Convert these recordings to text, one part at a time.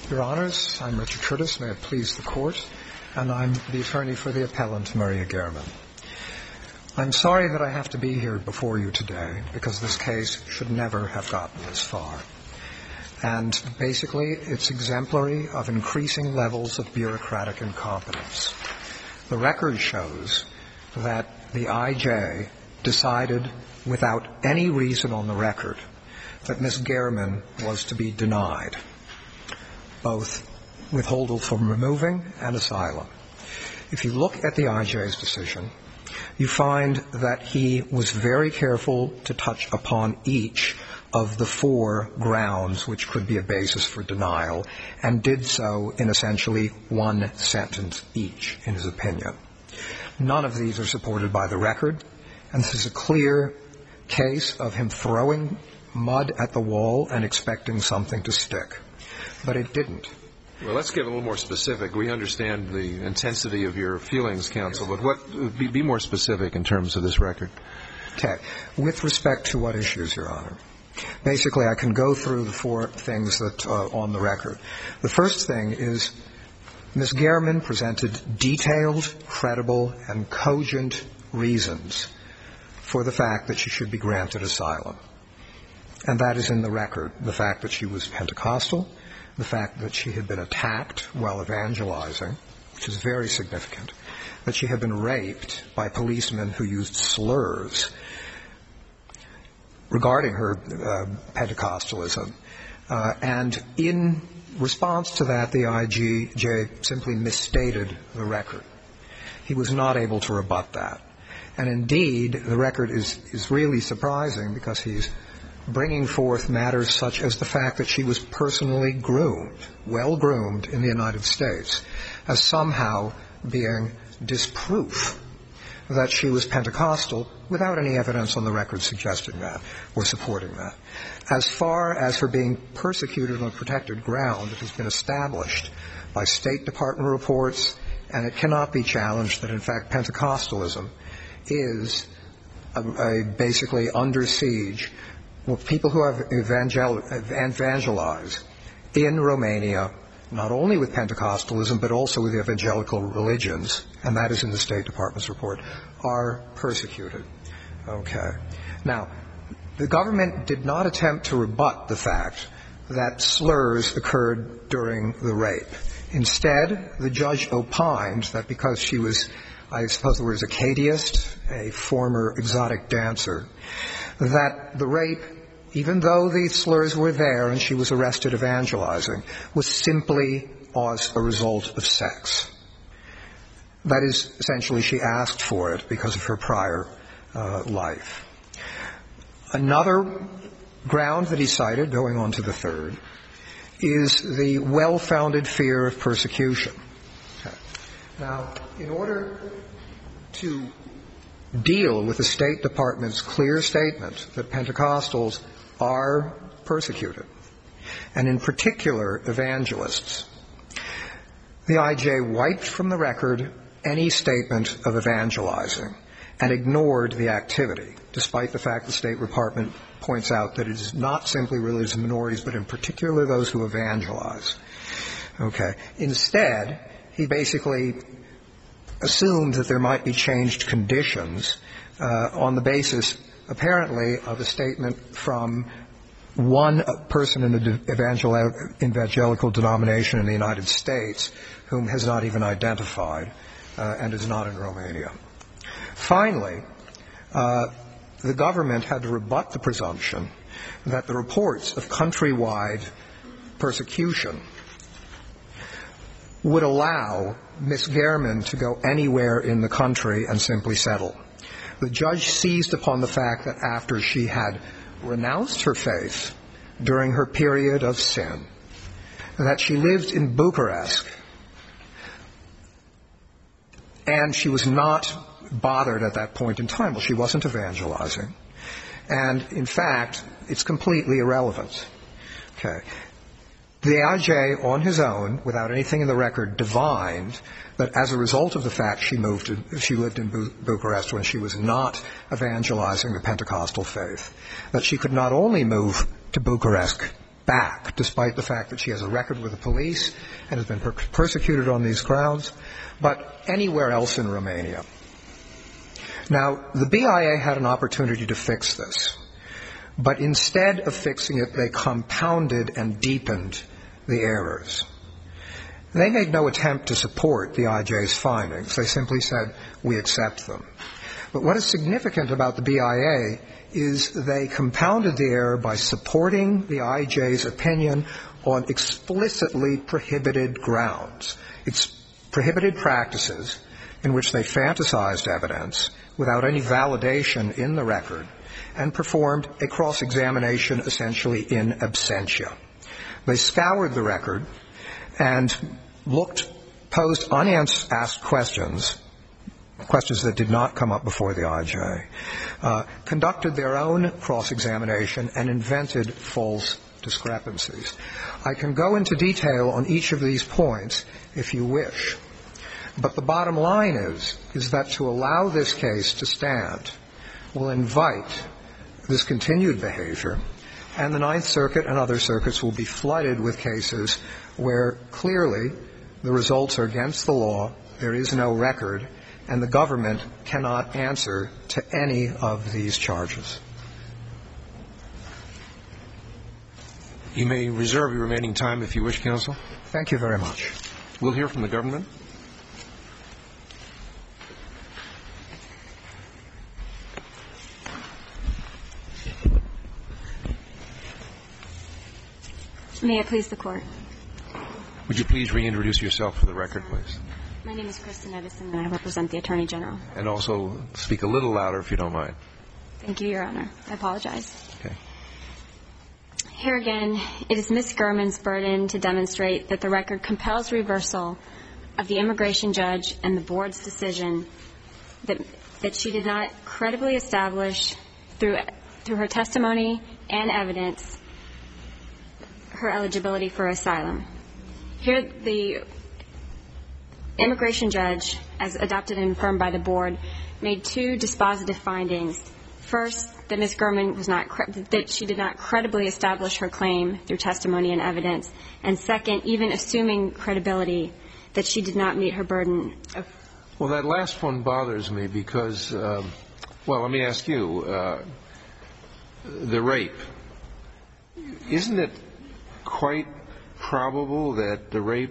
Your Honors, I'm Richard Curtis. May it please the Court, and I'm the attorney for the appellant, Maria Gehrman. I'm sorry that I have to be here before you today because this case should never have gotten this far. And basically, it's exemplary of increasing levels of bureaucratic incompetence. The record shows that the IJ decided, without any reason on the record, that Ms. Gehrman was to be denied both withholding from removing and asylum. If you look at the IJ's decision, you find that he was very careful to touch upon each of the four grounds which could be a basis for denial, and did so in essentially one sentence each, in his opinion. None of these are supported by the record, and this is a clear case of him throwing mud at the wall and expecting something to stick. But it didn't. Well, let's get a little more specific. We understand the intensity of your feelings, counsel, but be more specific in terms of this record. Okay. With respect to what issues, Your Honor? Basically, I can go through the four things that on the record. The first thing is Ms. Gehrman presented detailed, credible, and cogent reasons for the fact that she should be granted asylum. And that is in the record. The fact that she was Pentecostal, the fact that she had been attacked while evangelizing, which is very significant, that she had been raped by policemen who used slurs regarding her Pentecostalism. And in response to that, the IJ simply misstated the record. He was not able to rebut that. And indeed, the record is really surprising because he's bringing forth matters such as the fact that she was personally groomed, well-groomed in the United States, as somehow being disproof that she was Pentecostal without any evidence on the record suggesting that or supporting that. As far as her being persecuted on protected ground, it has been established by State Department reports, and it cannot be challenged that, in fact, Pentecostalism is basically under siege. Well, people who have evangelized in Romania, not only with Pentecostalism, but also with the evangelical religions, and that is in the State Department's report, are persecuted. Okay. Now, the government did not attempt to rebut the fact that slurs occurred during the rape. Instead, the judge opined that because she was, I suppose the word is a Cadiist, a former exotic dancer, that the rape, even though the slurs were there and she was arrested evangelizing, was simply as a result of sex. That is, essentially, she asked for it because of her prior life. Another ground that he cited, going on to the third, is the well-founded fear of persecution. Okay. Now, in order to deal with the State Department's clear statement that Pentecostals are persecuted, and in particular evangelists, the IJ wiped from the record any statement of evangelizing and ignored the activity, despite the fact the State Department points out that it is not simply religious minorities, but in particular those who evangelize. Okay. Instead, he basically assumed that there might be changed conditions on the basis, apparently, of a statement from one person in the evangelical denomination in the United States whom has not even identified and is not in Romania. Finally, the government had to rebut the presumption that the reports of countrywide persecution would allow Ms. Gehrman to go anywhere in the country and simply settle. The judge seized upon the fact that after she had renounced her faith during her period of sin, that she lived in Bucharest, and she was not bothered at that point in time. Well, she wasn't evangelizing. And, in fact, it's completely irrelevant. Okay. The IJ, on his own, without anything in the record, divined that as a result of the fact she lived in Bucharest when she was not evangelizing the Pentecostal faith, that she could not only move to Bucharest back, despite the fact that she has a record with the police and has been persecuted on these grounds, but anywhere else in Romania. Now, the BIA had an opportunity to fix this, but instead of fixing it, they compounded and deepened the errors. They made no attempt to support the IJ's findings. They simply said, we accept them. But what is significant about the BIA is they compounded the error by supporting the IJ's opinion on explicitly prohibited grounds. It's prohibited practices in which they fantasized evidence without any validation in the record and performed a cross-examination essentially in absentia. They scoured the record and posed unasked questions that did not come up before the IJ, conducted their own cross-examination, and invented false discrepancies. I can go into detail on each of these points if you wish, but the bottom line is that to allow this case to stand will invite this continued behavior, and the Ninth Circuit and other circuits will be flooded with cases where clearly the results are against the law, there is no record, and the government cannot answer to any of these charges. You may reserve your remaining time if you wish, counsel. Thank you very much. We'll hear from the government. May it please the Court. Would you please reintroduce yourself for the record, please? My name is Kristen Edison, and I represent the Attorney General. And also speak a little louder if you don't mind. Thank you, Your Honor. I apologize. Okay. Here again, it is Ms. Gurman's burden to demonstrate that the record compels reversal of the immigration judge and the board's decision that she did not credibly establish through her testimony and evidence her eligibility for asylum. Here, the immigration judge, as adopted and affirmed by the board, made two dispositive findings. First, that Ms. Gurman that she did not credibly establish her claim through testimony and evidence. And second, even assuming credibility, that she did not meet her burden of. Well, that last one bothers me because, well, let me ask you, the rape, isn't it quite probable that the rape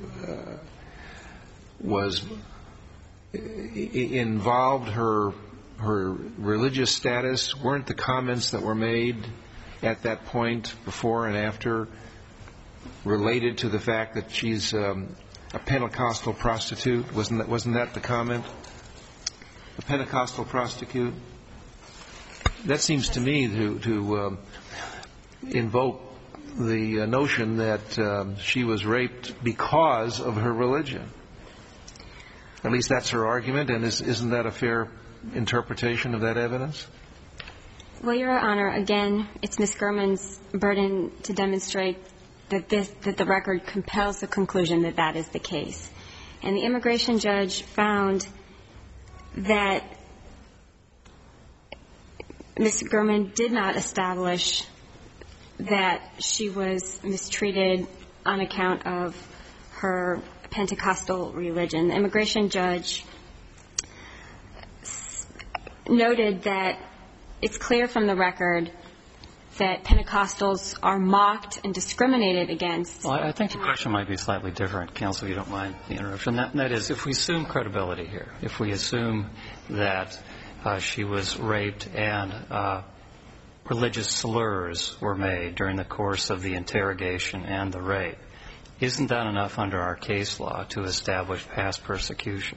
involved her religious status? Weren't the comments that were made at that point, before and after, related to the fact that she's a Pentecostal prostitute? Wasn't that the comment? A Pentecostal prostitute? That seems to me to invoke the notion that she was raped because of her religion. At least that's her argument, and isn't that a fair interpretation of that evidence? Well, Your Honor, again, it's Ms. Gurman's burden to demonstrate that the record compels the conclusion that that is the case. And the immigration judge found that Ms. Gurman did not establish that she was mistreated on account of her Pentecostal religion. The immigration judge noted that it's clear from the record that Pentecostals are mocked and discriminated against. Well, I think the question might be slightly different, counsel, if you don't mind the interruption. That is, if we assume credibility here, if we assume that she was raped and religious slurs were made during the course of the interrogation and the rape, isn't that enough under our case law to establish past persecution?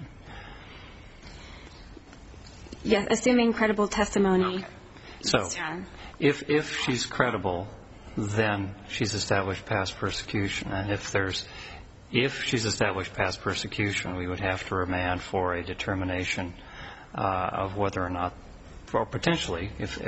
Yes, assuming credible testimony. Okay. So, if she's credible, then she's established past persecution. And if she's established past persecution, we would have to remand for a determination of whether or not, or potentially, if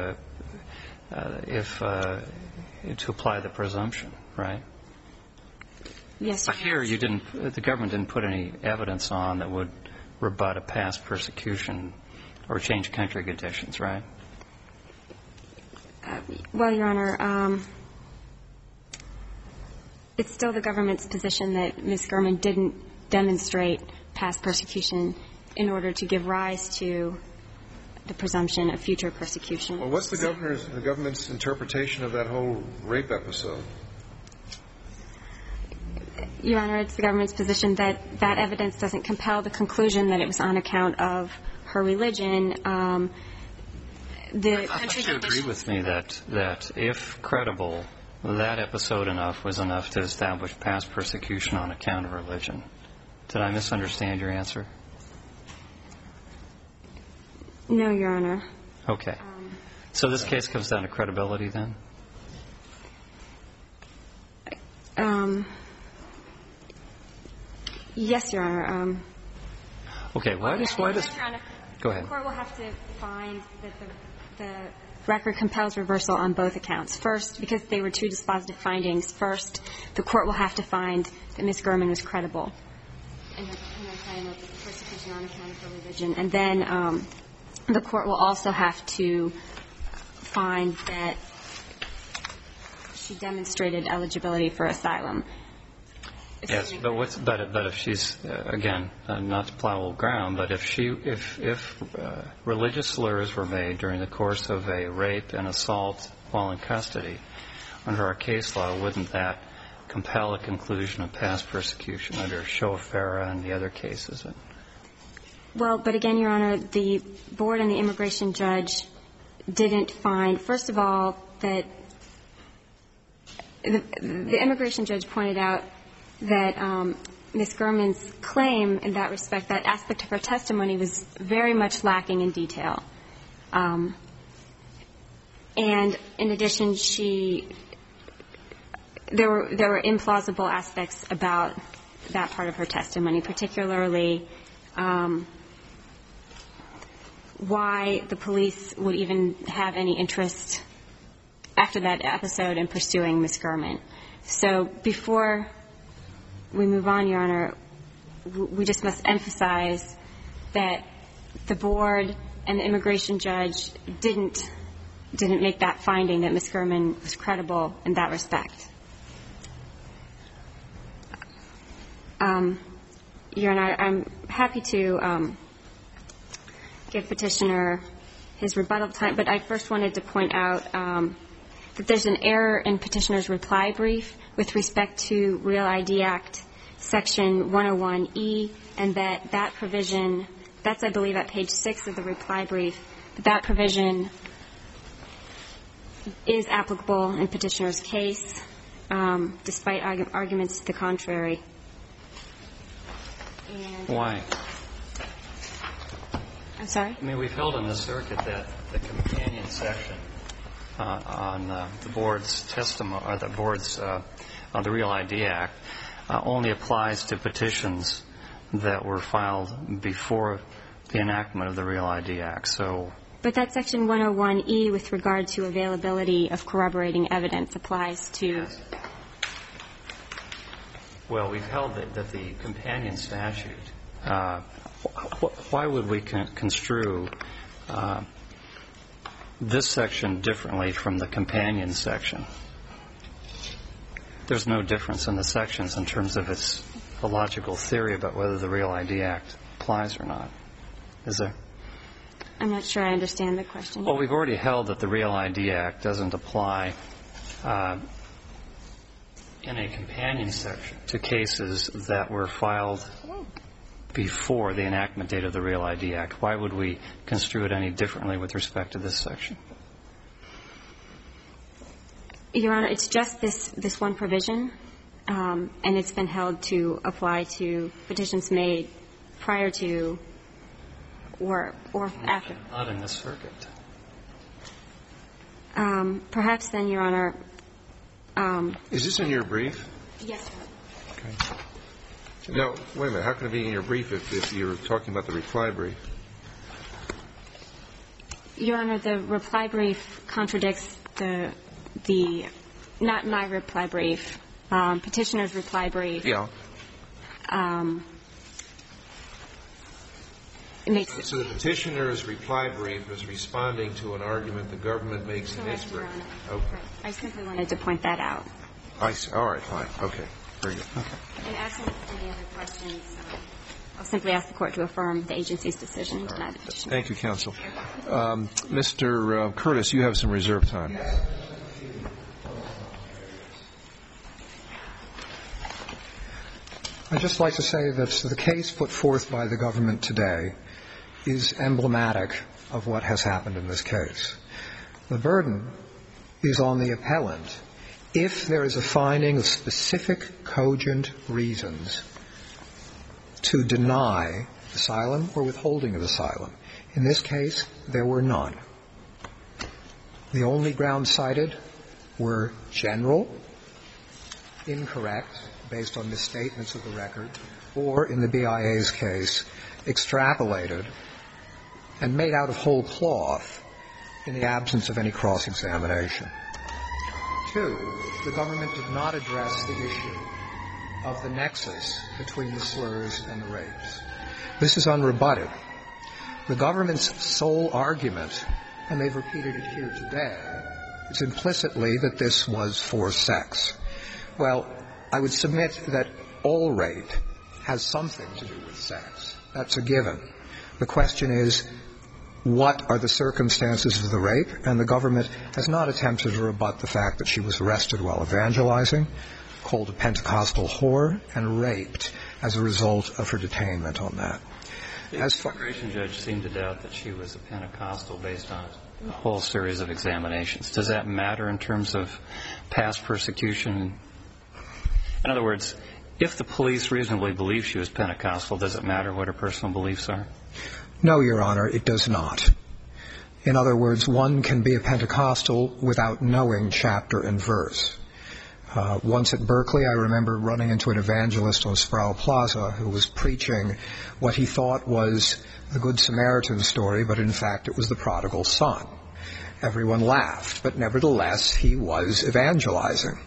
to apply the presumption, right? Yes. But here, the government didn't put any evidence on that would rebut a past persecution or change country conditions, right? Well, Your Honor, It's still the government's position that Ms. Gurman didn't demonstrate past persecution in order to give rise to the presumption of future persecution. Well, what's the government's interpretation of that whole rape episode? Your Honor, it's the government's position that that evidence doesn't compel the conclusion that it was on account of her religion. I thought you agree with me that if credible, that episode was enough to establish past persecution on account of religion. Did I misunderstand your answer? No, Your Honor. Okay. So this case comes down to credibility then? Yes, Your Honor. Okay. Why does Your Honor, Go ahead. The court will have to find that the record compels reversal on both accounts. First, because they were two dispositive findings, first, the court will have to find that Ms. Gurman was credible in her claim of persecution on account of her religion. And then the court will also have to find that she demonstrated eligibility for asylum. Yes, but if she's again not to plow old ground, but if religious slurs were made during the course of a rape and assault while in custody, under our case law, wouldn't that compel a conclusion of past persecution under Shoah-Farah and the other cases? Well, but again, Your Honor, the board and the immigration judge didn't find, first of all, that the immigration judge pointed out that Ms. Gurman's claim in that respect, that aspect of her testimony was very much lacking in detail. And in addition, there were implausible aspects about that part of her testimony, particularly why the police would even have any interest after that episode in pursuing Ms. Gurman. So before we move on, Your Honor, we just must emphasize that the board and the immigration judge didn't make that finding that Ms. Gurman was credible in that respect. Your Honor, I'm happy to give Petitioner his rebuttal time, but I first wanted to point out that there's an error in Petitioner's reply brief with respect to Real ID Act Section 101E, and that provision, that's, I believe, at page 6 of the reply brief, that provision is applicable in Petitioner's case, despite arguments to the contrary. Why? I'm sorry? I mean, we've held in the circuit that the companion section on the board's testimony, or the board's on the Real ID Act, only applies to petitions that were filed before the enactment of the Real ID Act. So, but that Section 101E, with regard to availability of corroborating evidence, applies to. Yes. Well, we've held that the companion statute. Why would we construe this section differently from the companion section? There's no difference in the sections in terms of its logical theory about whether the Real ID Act applies or not. Is there? I'm not sure I understand the question. Well, we've already held that the Real ID Act doesn't apply in a companion section to cases that were filed before the enactment date of the Real ID Act. Why would we construe it any differently with respect to this section? Your Honor, it's just this one provision, and it's been held to apply to petitions made prior to or after. Not in this circuit. Perhaps then, Your Honor. Is this in your brief? Yes, Your Honor. Okay. Now, wait a minute. How can it be in your brief if you're talking about the reply brief? Your Honor, the reply brief contradicts the not my reply brief, Petitioner's reply brief. Yeah. So the Petitioner's reply brief is responding to an argument the government makes in its brief. Correct, Your Honor. Okay. I simply wanted to point that out. I see. All right, fine. Okay. Very good. And absent any other questions, I'll simply ask the Court to affirm the agency's decision and deny the petition. Thank you, counsel. Mr. Curtis, you have some reserved time. I'd just like to say that the case put forth by the government today is emblematic of what has happened in this case. The burden is on the appellant if there is a finding of specific cogent reasons to deny asylum or withholding of asylum. In this case, there were none. The only grounds cited were general, incorrect, based on misstatements of the record, or, in the BIA's case, extrapolated and made out of whole cloth in the absence of any cross-examination. 2, the government did not address the issue of the nexus between the slurs and the rapes. This is unrebutted. The government's sole argument, and they've repeated it here today, is implicitly that this was for sex. Well, I would submit that all rape has something to do with sex. That's a given. The question is, what are the circumstances of the rape? And the government has not attempted to rebut the fact that she was arrested while evangelizing, called a Pentecostal whore, and raped as a result of her detainment on that. The immigration judge seemed to doubt that she was a Pentecostal based on a whole series of examinations. Does that matter in terms of past persecution? In other words, if the police reasonably believe she was Pentecostal, does it matter what her personal beliefs are? No, Your Honor, it does not. In other words, one can be a Pentecostal without knowing chapter and verse. Once at Berkeley, I remember running into an evangelist on Sproul Plaza who was preaching what he thought was the Good Samaritan story, but in fact it was the prodigal son. Everyone laughed, but nevertheless he was evangelizing.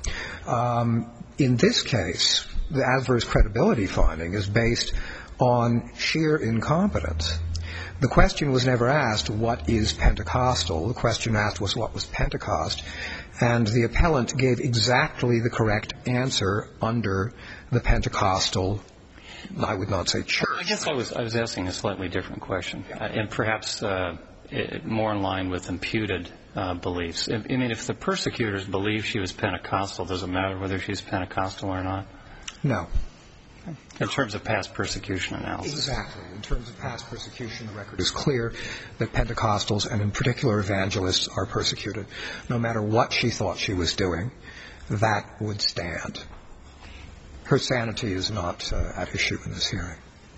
In this case, the adverse credibility finding is based on sheer incompetence. The question was never asked, what is Pentecostal? The question asked was, what was Pentecost? And the appellant gave exactly the correct answer under the Pentecostal, I would not say church. I guess I was asking a slightly different question, and perhaps more in line with imputed beliefs. I mean, if the persecutors believe she was Pentecostal, does it matter whether she's Pentecostal or not? No. In terms of past persecution analysis. Exactly. In terms of past persecution, the record is clear that Pentecostals, and in particular evangelists, are persecuted. No matter what she thought she was doing, that would stand. Her sanity is not at issue in this hearing.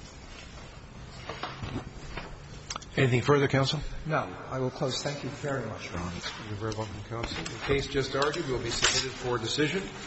Anything further, counsel? No. I will close. Thank you very much, Your Honor. You're very welcome, counsel. The case just argued will be submitted for decision.